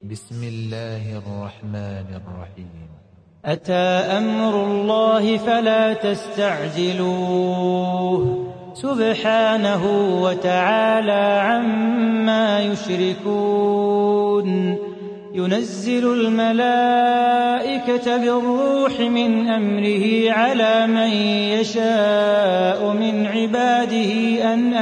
بسم الله الرحمن الرحيم. أتى أمر الله فلا تستعجلوه سبحانه وتعالى عما يشركون. ينزل الملائكة بالروح من أمره على من يشاء من عباده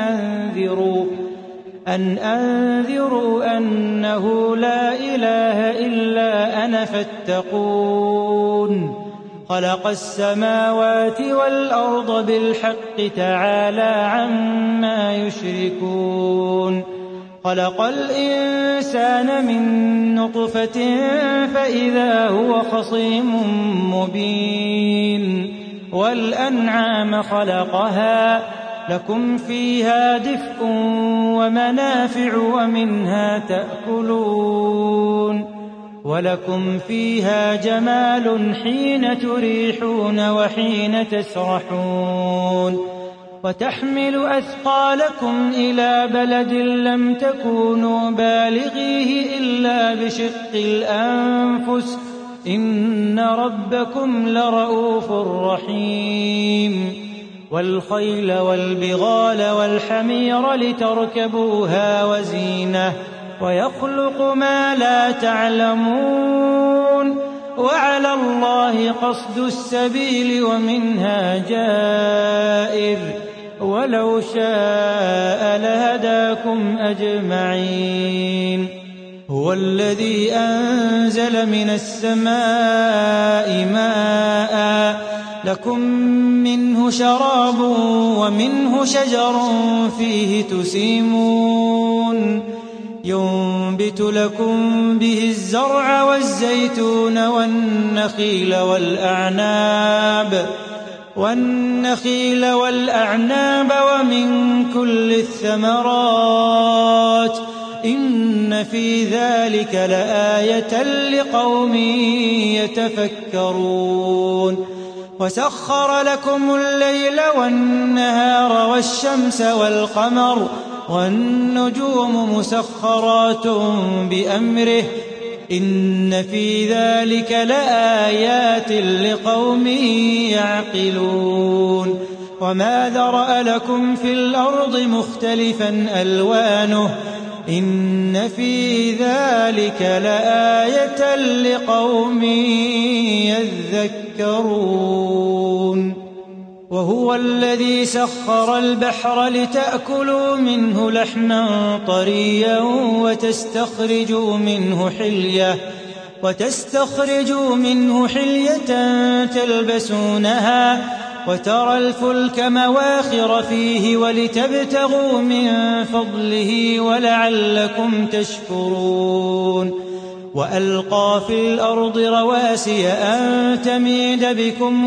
أن أنذروا أنه لا إله إلا أنا فاتقون. خلق السماوات والأرض بالحق تعالى عما يشركون. خلق الإنسان من نطفة فإذا هو خصيم مبين. والأنعام خلقها لكم فيها دفء ومنافع ومنها تأكلون. ولكم فيها جمال حين تريحون وحين تسرحون. وتحمل أثقالكم إلى بلد لم تكونوا بالغيه إلا بشق الأنفس إن ربكم لرؤوف رحيم. والخيل والبغال والحمير لتركبوها وزينة ويخلق ما لا تعلمون. وعلى الله قصد السبيل ومنها جائر ولو شاء لهداكم أجمعين. هو الذي أنزل من السماء ماء لكم منه شراب ومنه شجر فيه تسيمون. ينبت لكم به الزرع والزيتون والنخيل والأعناب ومن كل الثمرات إن في ذلك لآية لقوم يتفكرون. وسخر لكم الليل والنهار والشمس والقمر والنجوم مسخرات بأمره إن في ذلك لآيات لقوم يعقلون. وما ذرأ لكم في الأرض مختلفا ألوانه إن في ذلك لآية لقوم يذكرون. وهو الذي سخر البحر لتأكلوا منه لحما طريا وتستخرجوا منه حلية تلبسونها وترى الفلك مواخر فيه ولتبتغوا من فضله ولعلكم تشكرون. وألقى في الأرض رواسي أن تميد بكم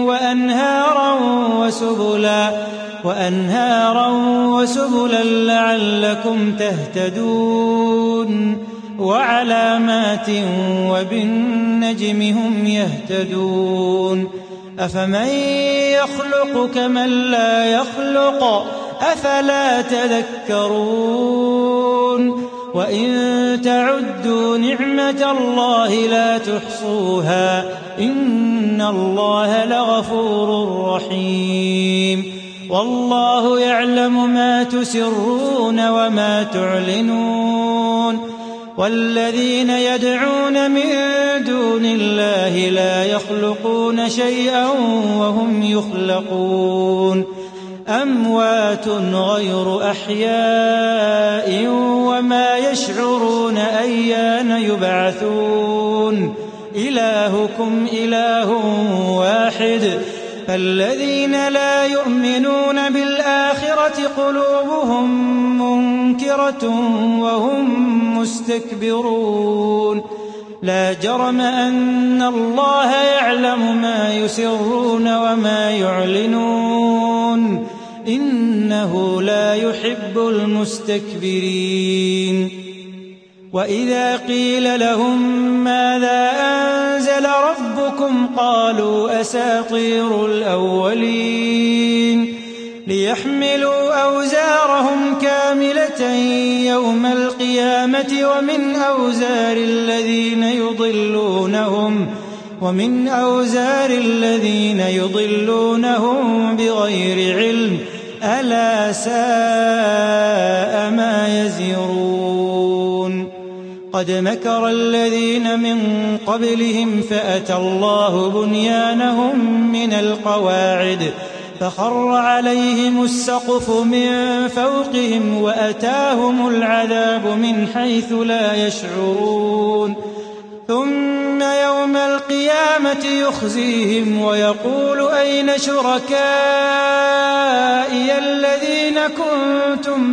وأنهارا وسبلا لعلكم تهتدون. وعلامات وبالنجم هم يهتدون. أفمن يخلق كمن لا يخلق أفلا تذكرون. وإن تعدوا نعمة الله لا تحصوها إن الله لغفور رحيم. والله يعلم ما تسرون وما تعلنون. والذين يدعون من دون الله لا يخلقون شيئا وهم يخلقون. أموات غير أحياء وما يشعرون أيان يبعثون. إلهكم إله واحد فالذين لا يؤمنون بالآخرة قلوبهم منكرة وهم مستكبرون. لا جرم أن الله يعلم ما يسرون وما يعلنون إنه لا يحب المستكبرين. وإذا قيل لهم ماذا أنزل ربكم قالوا أساطير الأولين. ليحملوا أوزارهم كاملة يوم القيامة القيامة ومن أوزار الذين يضلونهم بغير علم ألا ساء ما يزرون قد مكر الذين من قبلهم فأتى الله بنيانهم من القواعد فخر عليهم السقف من فوقهم وأتاهم العذاب من حيث لا يشعرون ثم يوم القيامة يخزيهم ويقول أين شركائي الذين كنتم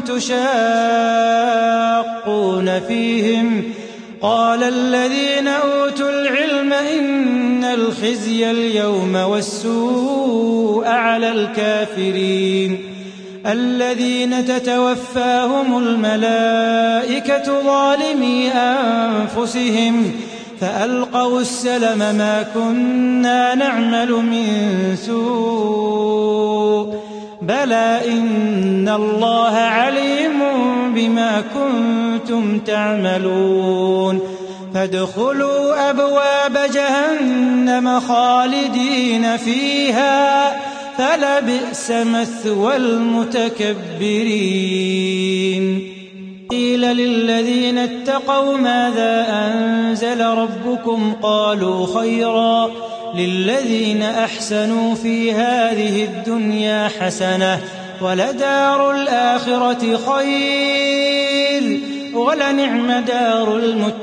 تشاقون فيهم قال الذين أوتوا العلم إن الخزي اليوم والسوء على الكافرين الذين تتوفاهم الملائكة ظالمي أنفسهم فألقوا السلم ما كنا نعمل من سوء بلى إن الله عليم بما كنتم تعملون فادخلوا أبواب جهنم خالدين فيها فلبئس مثوى المتكبرين قيل للذين اتقوا ماذا أنزل ربكم قالوا خيرا للذين أحسنوا في هذه الدنيا حسنة ولدار الآخرة خير ولنعم دار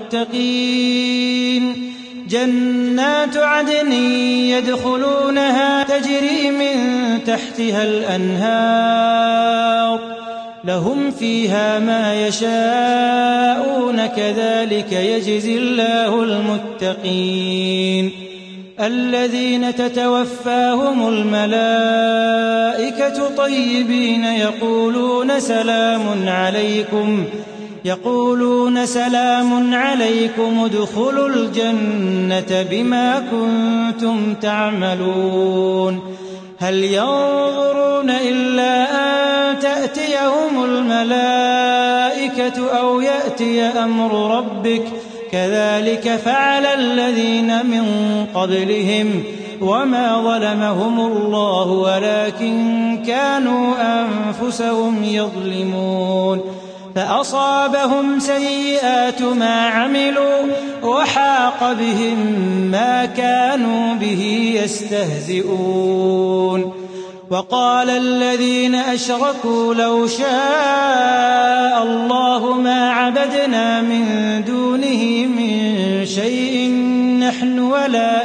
المتقين جنات عدن يدخلونها تجري من تحتها الأنهار لهم فيها ما يشاءون كذلك يجزي الله المتقين الذين تتوفاهم الملائكة طيبين يقولون سلام عليكم ادخلوا الجنة بما كنتم تعملون هل ينظرون إلا أن تأتيهم الملائكة أو يأتي أمر ربك كذلك فعل الذين من قبلهم وما ظلمهم الله ولكن كانوا أنفسهم يظلمون فأصابهم سيئات ما عملوا وحاق بهم ما كانوا به يستهزئون وقال الذين أشركوا لو شاء الله ما عبدنا من دونه من شيء نحن ولا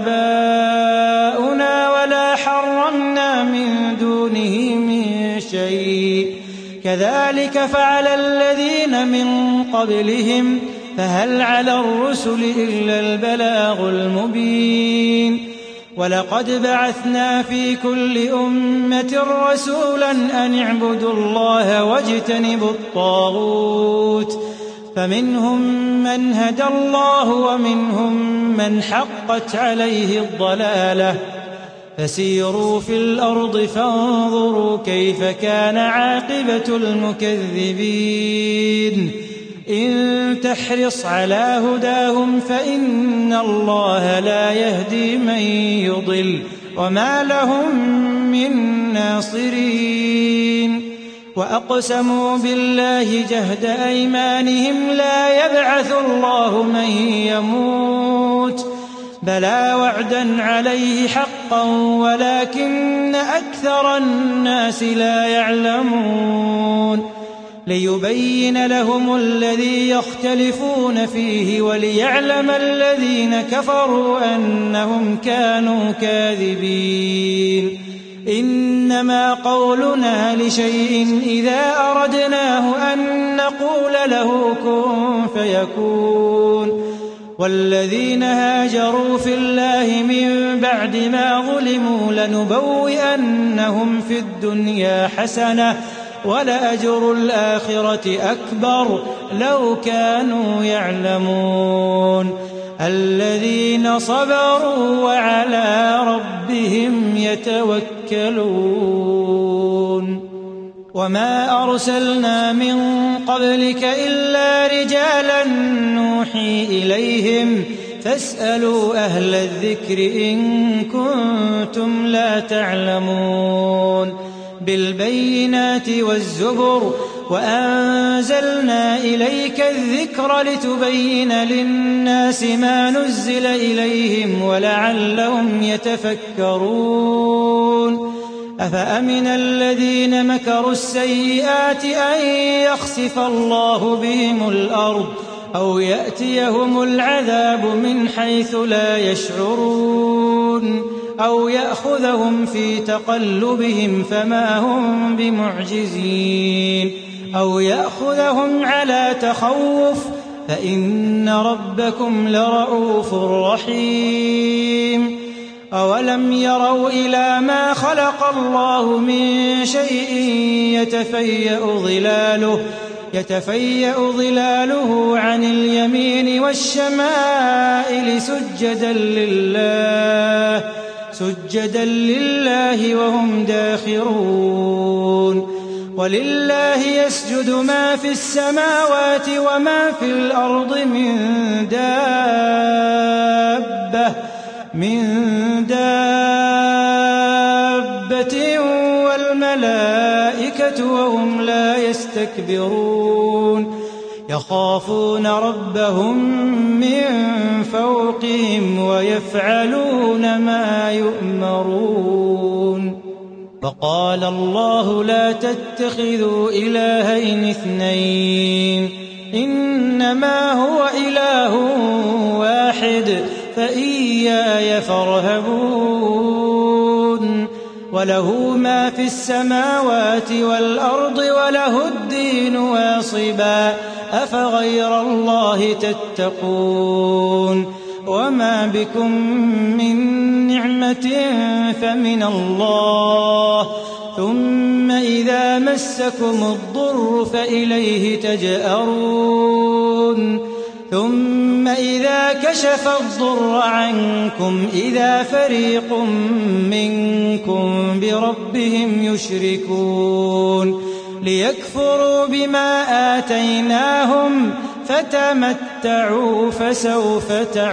آباؤنا ولا حرمنا من دونه من شيء كذلك فعل الذين من قبلهم فهل على الرسل إلا البلاغ المبين ولقد بعثنا في كل أمة رسولا أن اعبدوا الله واجتنبوا الطاغوت فمنهم من هدى الله ومنهم من حقت عليه الضلالة فسيروا في الأرض فانظروا كيف كان عاقبة المكذبين إن تحرص على هداهم فإن الله لا يهدي من يضل وما لهم من ناصرين وأقسموا بالله جهد أيمانهم لا يبعث الله من يموت بلى وعدا عليه حقا ولكن أكثر الناس لا يعلمون ليبين لهم الذي يختلفون فيه وليعلم الذين كفروا أنهم كانوا كاذبين إنما قولنا لشيء إذا أردناه أن نقول له كن فيكون والذين هاجروا في الله من بعد ما ظلموا لنبوئنهم في الدنيا حسنة ولأجر الآخرة أكبر لو كانوا يعلمون الذين صبروا وعلى ربهم يتوكلون وما أرسلنا من قبلك إلا رجالا نوحي إليهم فاسألوا أهل الذكر إن كنتم لا تعلمون بالبينات والزبر وأنزلنا إليك الذكر لتبين للناس ما نزل إليهم ولعلهم يتفكرون أفأمن الذين مكروا السيئات أن يخسف الله بهم الأرض أو يأتيهم العذاب من حيث لا يشعرون أو يأخذهم في تقلبهم فما هم بمعجزين أو يأخذهم على تخوف فإن ربكم لرؤوف رحيم أولم يروا إلى ما خلق الله من شيء يتفيأ ظلاله عن اليمين والشمائل سجدا لله وهم داخرون ولله يسجد ما في السماوات وما في الأرض من دابة والملائكة وهم لا يستكبرون يخافون ربهم من فوقهم ويفعلون ما يؤمرون وقال الله لا تتخذوا إلهين اثنين إنما هو إله واحد فإياي فارهبون وله ما في السماوات والأرض وله الدين واصبا أفغير الله تتقون وما بكم من نعمة فمن الله ثم إذا مسكم الضر فإليه تجأرون ثم إذا كشف الضر عنكم إذا فريق منكم بربهم يشركون ليكفروا بما آتيناهم فتمتعوا فسوف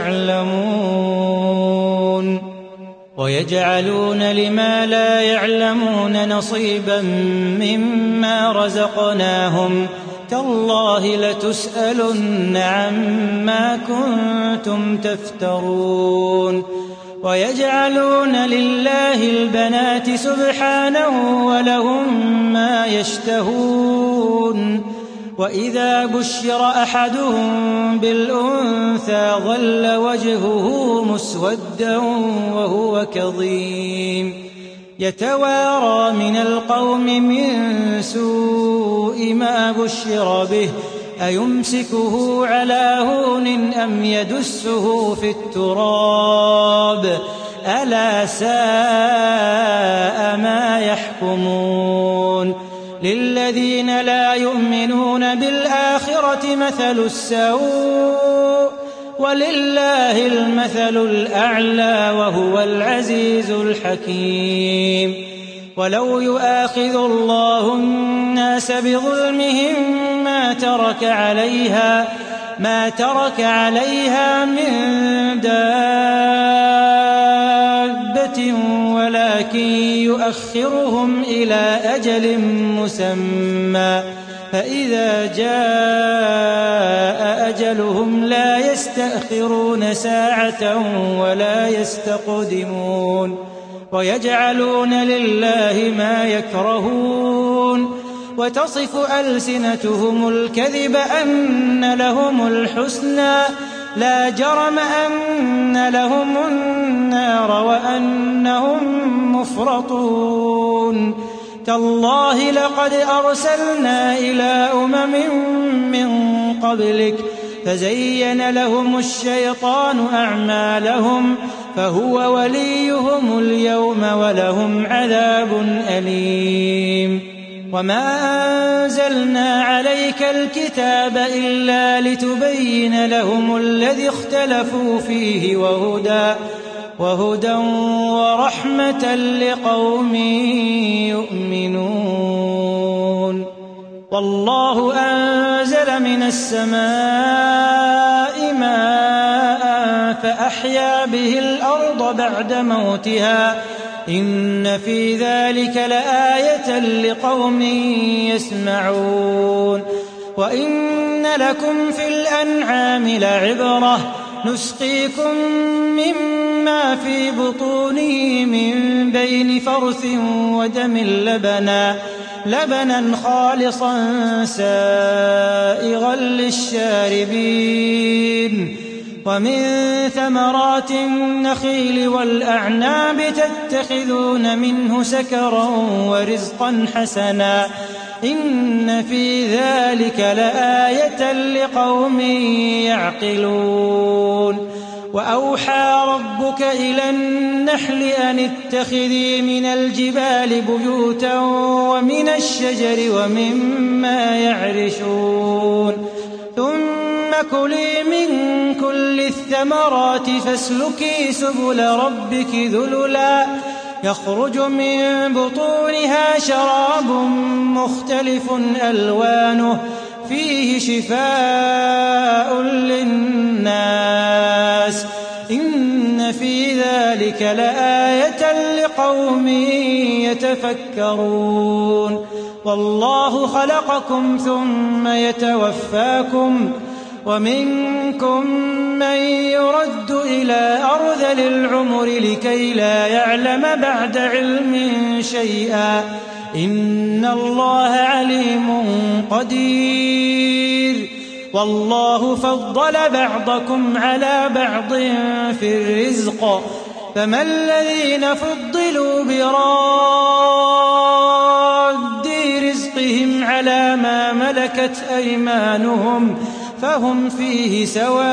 تعلمون ويجعلون لما لا يعلمون نصيبا مما رزقناهم تالله لتسألن عما كنتم تفترون ويجعلون لله البنات سبحانه ولهم ما يشتهون وإذا بشر أحدهم بالأنثى ظل وجهه مسودا وهو كظيم يتوارى من القوم من سوء ما بشر به أيمسكه على هون أم يدسه في التراب ألا ساء ما يحكمون للذين لا يؤمنون بالآخرة مثل السوء ولله المثل الأعلى وهو العزيز الحكيم ولو يؤاخذ الله الناس بظلمهم ما ترك عليها من دابة ولكن يؤخرهم إلى أجل مسمى فإذا جاء أجلهم لا يستأخرون ساعة ولا يستقدمون ويجعلون لله ما يكرهون وتصف ألسنتهم الكذب أن لهم الحسنى لا جرم أن لهم النار وأنهم مفرطون تالله لقد أرسلنا إلى من قبلك فزين لهم الشيطان أعمالهم فهو وليهم اليوم ولهم عذاب أليم وما أنزلنا عليك الكتاب إلا لتبين لهم الذي اختلفوا فيه وهدى ورحمة لقوم يؤمنون والله أنزل من السماء ماء فأحيا به الأرض بعد موتها إن في ذلك لآية لقوم يسمعون وإن لكم في الأنعام لعبرة نسقيكم مما في بطونه من بين فرث ودم لبنا خالصا سائغا للشاربين ومن ثمرات النخيل والأعناب تتخذون منه سكرا ورزقا حسنا إن في ذلك لآية لقوم يعقلون وأوحى ربك إلى النحل أن اتخذي من الجبال بيوتا ومن الشجر ومما يعرشون ثم كلي من كل الثمرات فاسلكي سبل ربك ذللا يخرج من بطونها شراب مختلف ألوانه فيه شفاء للناس إن في ذلك لآية لقوم يتفكرون والله خلقكم ثم يتوفاكم ومنكم من يرد إلى أرذل العمر لكي لا يعلم بعد علم شيئا إن الله عليم قدير والله فضل بعضكم على بعض في الرزق فما الذين فضلوا براد رزقهم على ما ملكت أيمانهم فهم فيه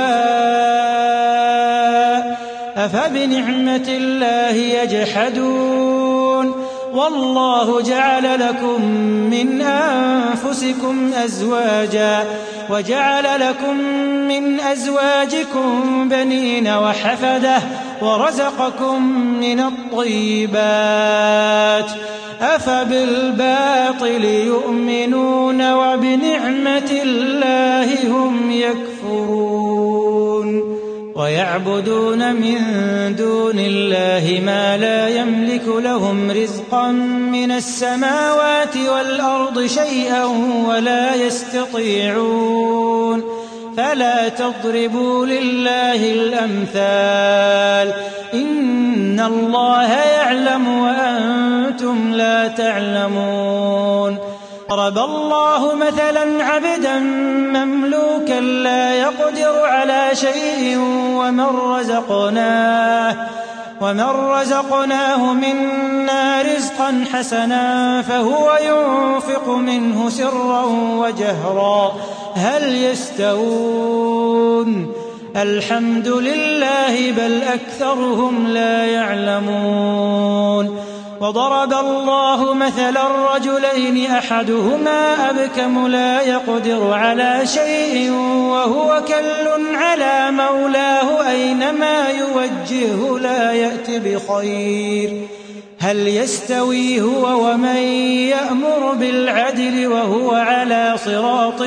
سواء أفبنعمة الله يجحدون والله جعل لكم من أنفسكم أزواجا وجعل لكم من أزواجكم بنين وحفدة ورزقكم من الطيبات أفبالباطل يؤمنون وبنعمة الله هم يكفرون ويعبدون من دون الله ما لا يملك لهم رزقا من السماوات والأرض شيئا ولا يستطيعون فلا تضربوا لله الأمثال إن الله يعلم وأنتم لا تعلمون ضرب الله مثلا عبدا مملوكا لا يقدر على شيء ومن رزقناه منا رزقا حسنا فهو ينفق منه سرا وجهرا هل يستوون الحمد لله بل أكثرهم لا يعلمون وضرب الله مثلا رجلين أحدهما أبكم لا يقدر على شيء وهو كل على مولاه أينما يوجهه لا يأت بخير هل يستوي هو ومن يأمر بالعدل وهو على صراط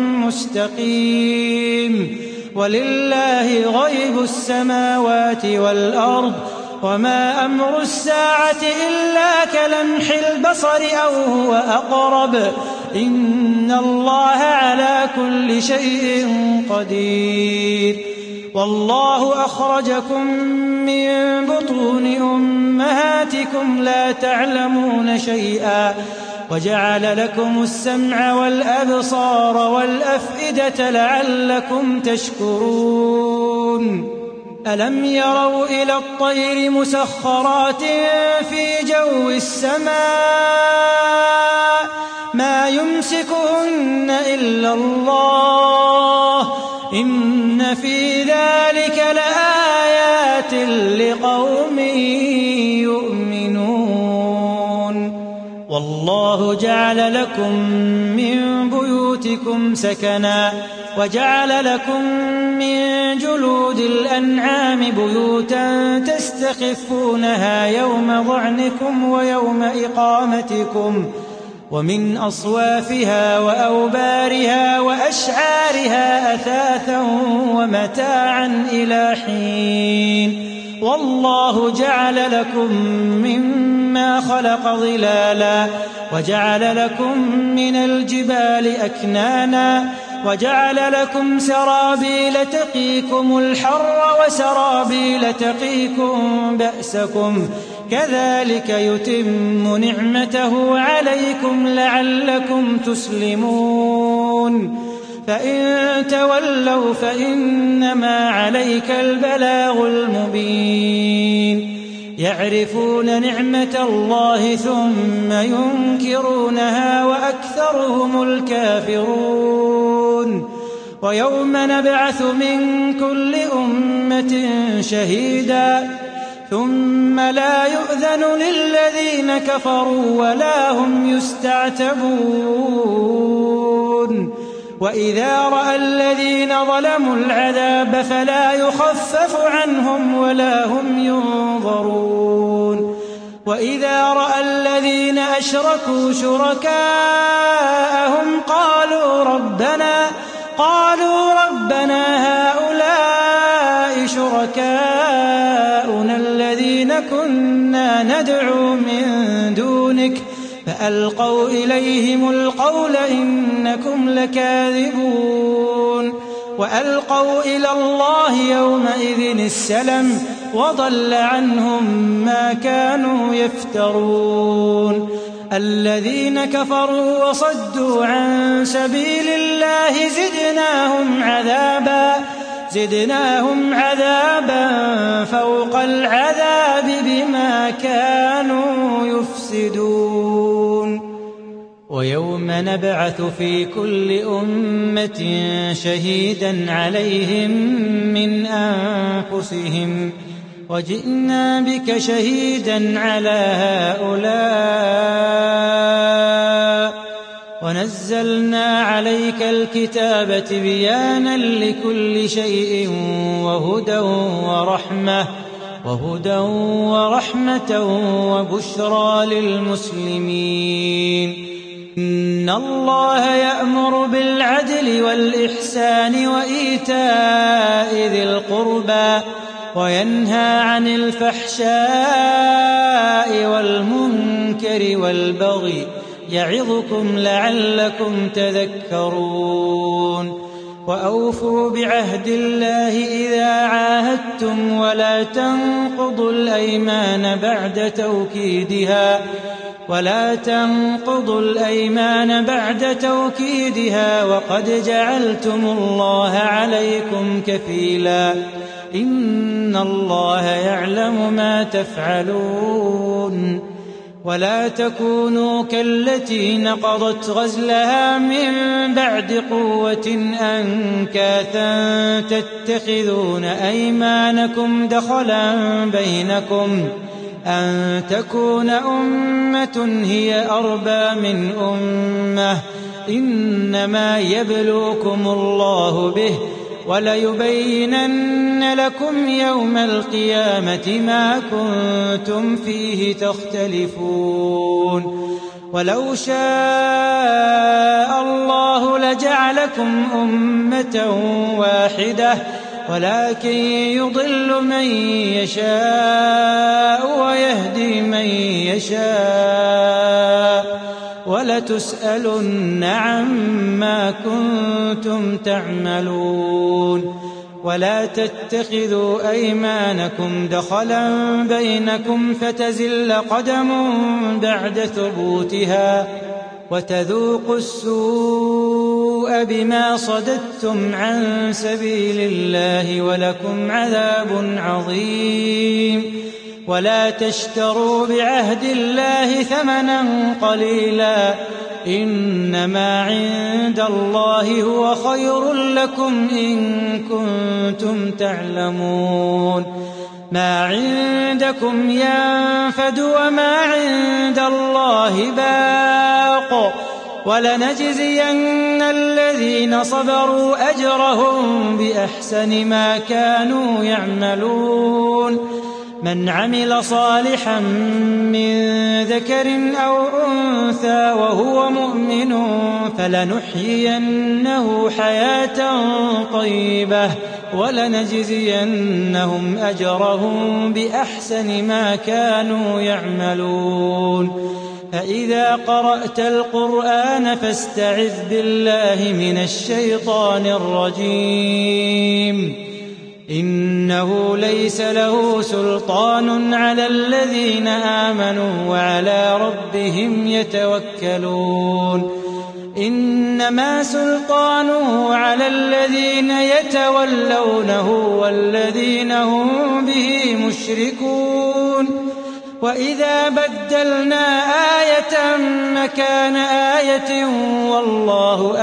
مستقيم ولله غيب السماوات والأرض وما أمر الساعة إلا كلمح البصر أو هو أقرب إن الله على كل شيء قدير والله أخرجكم من بطون أمهاتكم لا تعلمون شيئا وجعل لكم السمع والأبصار والأفئدة لعلكم تشكرون ألم يروا إلى الطير مسخرات في جو السماء ما يمسكهن إلا الله إن في ذلك لآيات لقوم يؤمنون والله جعل لكم من بيوتكم سكنا وجعل لكم من جلود الأنعام بيوتا تستخفونها يوم ظعنكم ويوم إقامتكم ومن أصوافها وأوبارها وأشعارها أثاثا ومتاعا إلى حين. والله جعل لكم مما خلق ظلالا وجعل لكم من الجبال أكنانا وجعل لكم سرابيل تقيكم الحر وسرابيل تقيكم بأسكم كذلك يتم نعمته عليكم لعلكم تسلمون. فإن تولوا فإنما عليك البلاغ المبين. يعرفون نعمة الله ثم ينكرونها وأكثرهم الكافرون. ويوم نبعث من كل أمة شهيدا ثم لا يؤذن للذين كفروا ولا هم يستعتبون. وإذا رأى الذين ظلموا العذاب فلا يخفف عنهم ولا هم ينظرون. وإذا رأى الذين أشركوا شركاءهم قالوا ربنا هؤلاء شركاؤنا الذين كنا ندعو من دونك فألقوا إليهم القول إنكم لكاذبون. وألقوا إلى الله يومئذ السلم وضل عنهم ما كانوا يفترون. الذين كفروا وصدوا عن سبيل الله زدناهم عذابا فوق العذاب بما كانوا يفسدون. ويوم نبعث في كل أمة شهيدا عليهم من أنفسهم وجئنا بك شهيدا على هؤلاء ونزلنا عليك الكتاب تبيانا لكل شيء وهدى ورحمة وبشرى للمسلمين. إن الله يأمر بالعدل والإحسان وإيتاء ذي القربى وينهى عن الفحشاء والمنكر والبغي يعظكم لعلكم تذكرون. وأوفوا بعهد الله إذا عاهدتم ولا تنقضوا الأيمان بعد توكيدها وقد جعلتم الله عليكم كفيلا إن الله يعلم ما تفعلون. ولا تكونوا كالتي نقضت غزلها من بعد قوة أنكاثا تتخذون أيمانكم دخلا بينكم أن تكون أمة هي أربى من أمة إنما يبلوكم الله به وليبينن لكم يوم القيامة ما كنتم فيه تختلفون. ولو شاء الله لجعلكم أمة واحدة ولكن يضل من يشاء ويهدي من يشاء ولتسألن عما كنتم تعملون. ولا تتخذوا أيمانكم دخلا بينكم فتزل قدم بعد ثبوتها وتذوقوا السوء بما صددتم عن سبيل الله ولكم عذاب عظيم. ولا تشتروا بعهد الله ثمنا قليلا إنما عند الله هو خير لكم إن كنتم تعلمون. ما عندكم ينفد وما عند الله باق ولنجزين الذين صبروا أجرهم بأحسن ما كانوا يعملون. من عمل صالحا من ذكر أو أنثى وهو مؤمن فلنحيينه حياة طيبة ولنجزينهم أجرهم بأحسن ما كانوا يعملون فإذا قرأت القرآن فاستعذ بالله من الشيطان الرجيم إنه ليس له سلطان على الذين آمنوا وعلى ربهم يتوكلون إنما سلطانه على الذين يتولونه والذين هم به مشركون وإذا بدلنا آية مكان آية والله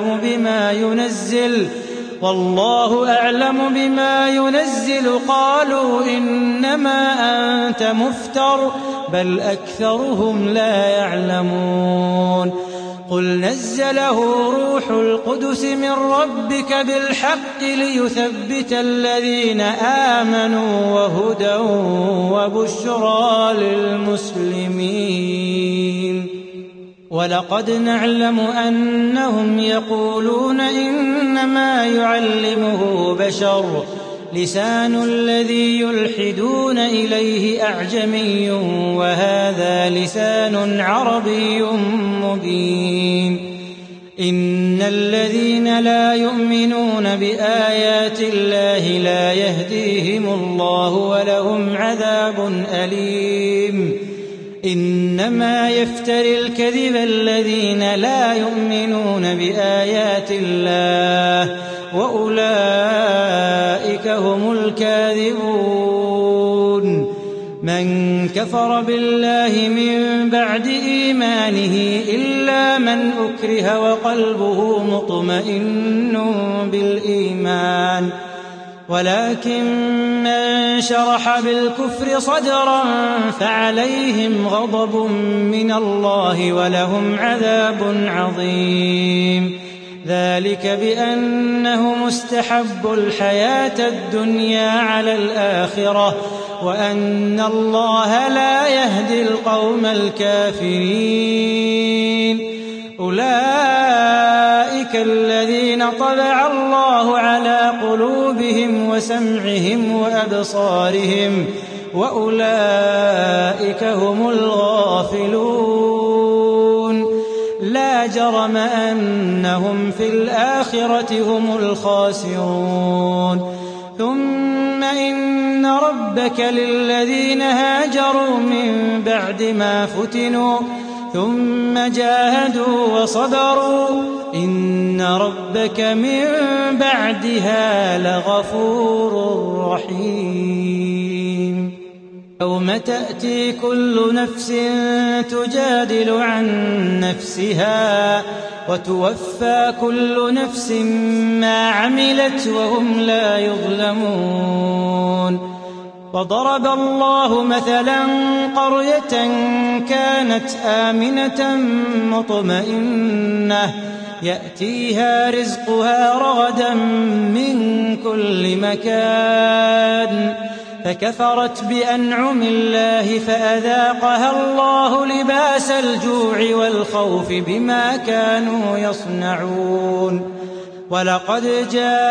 أعلم بما ينزل قالوا إنما أنت مفتر بل أكثرهم لا يعلمون قل نزله روح القدس من ربك بالحق ليثبت الذين آمنوا وهدى وبشرى للمسلمين ولقد نعلم أنهم يقولون إنما يعلمه بشر لسان الذي يلحدون إليه أعجمي وهذا لسان عربي مبين إن الذين لا يؤمنون بآيات الله لا يهديهم الله ولهم عذاب أليم إنما يفتري الكذب الذين لا يؤمنون بآيات الله وأولئك هم الكاذبون من كفر بالله من بعد إيمانه إلا من أكره وقلبه مطمئن بالإيمان ولكن من شرح بالكفر صدرا فعليهم غضب من الله ولهم عذاب عظيم ذلك بأنهم استحبوا الحياة الدنيا على الآخرة وأن الله لا يهدي القوم الكافرين أولئك الذين طبع الله على قلوبهم وسمعهم وأبصارهم وأولئك هم الغافلون لا جرم أنهم في الآخرة هم الخاسرون ثم إن ربك للذين هاجروا من بعد ما فتنوا ثم جاهدوا وصبروا إن ربك من بعدها لغفور رحيم يوم تأتي كل نفس تجادل عن نفسها وتوفى كل نفس ما عملت وهم لا يظلمون وضرب الله مثلا قرية كانت آمنة مطمئنة يأتيها رزقها رغدا من كل مكان فكفرت بأنعم الله فأذاقها الله لباس الجوع والخوف بما كانوا يصنعون ولقد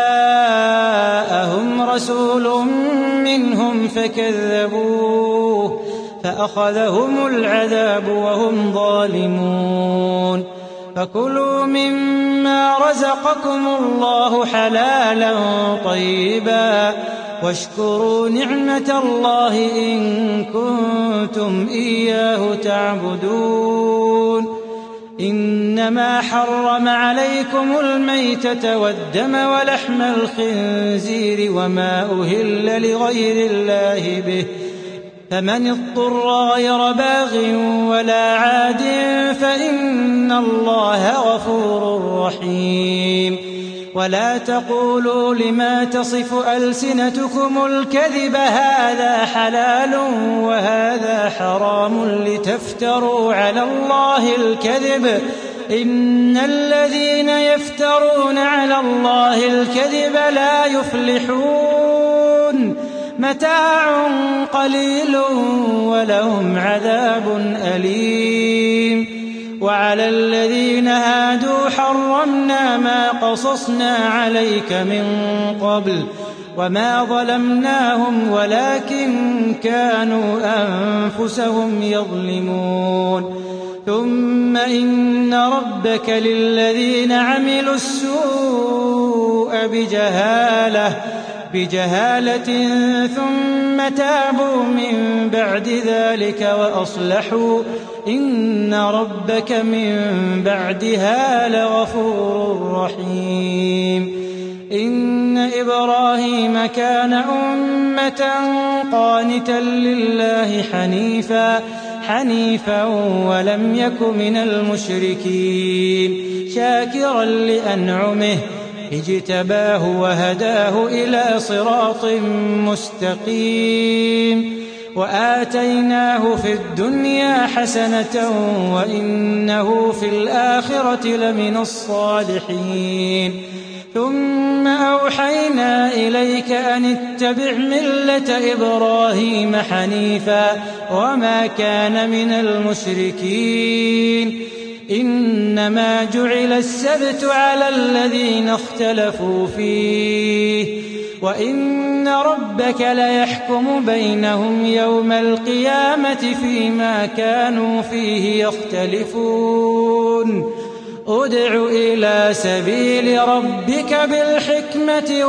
جاءهم رسول منهم فكذبوه فأخذهم العذاب وهم ظالمون فكلوا مما رزقكم الله حلالا طيبا واشكروا نعمة الله إن كنتم إياه تعبدون إنما حرم عليكم الميتة والدم ولحم الخنزير وما أهل لغير الله به فمن اضطر غير باغ ولا عاد فإن الله غفور رحيم ولا تقولوا لما تصف ألسنتكم الكذب هذا حلال وهذا حرام لتفتروا على الله الكذب إن الذين يفترون على الله الكذب لا يفلحون متاع قليل ولهم عذاب أليم. وعلى الذين هادوا حرمنا ما قصصنا عليك من قبل وما ظلمناهم ولكن كانوا أنفسهم يظلمون. ثم إن ربك للذين عملوا السوء بجهالة ثم تابوا من بعد ذلك وأصلحوا إن ربك من بعدها لغفور رحيم. إن إبراهيم كان أمة قانتا لله حنيفا ولم يك من المشركين شاكرا لأنعمه اجتباه وهداه إلى صراط مستقيم. وآتيناه في الدنيا حسنة وإنه في الآخرة لمن الصالحين. ثم أوحينا إليك أن اتبع ملة إبراهيم حنيفا وما كان من المشركين. إنما جعل السبت على الذين اختلفوا فيه وإن ربك ليحكم بينهم يوم القيامة فيما كانوا فيه يختلفون. ادع إلى سبيل ربك بالحكمة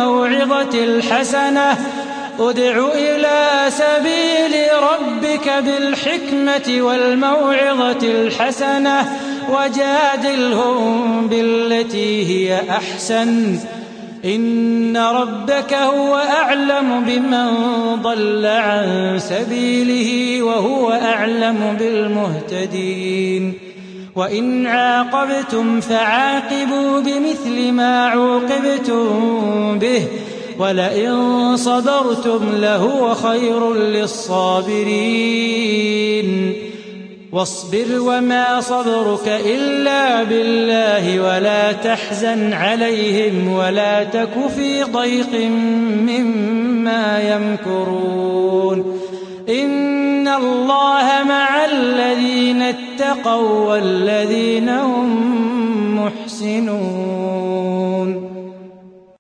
والموعظة الحسنة وجادلهم بالتي هي أحسن. إن ربك هو أعلم بمن ضل عن سبيله وهو أعلم بالمهتدين. وإن عاقبتم فعاقبوا بمثل ما عوقبتم به ولئن صبرتم لهو خير للصابرين. واصبر وما صبرك إلا بالله ولا تحزن عليهم ولا تك في ضيق مما يمكرون. إن الله مع الذين اتقوا والذين هم محسنون.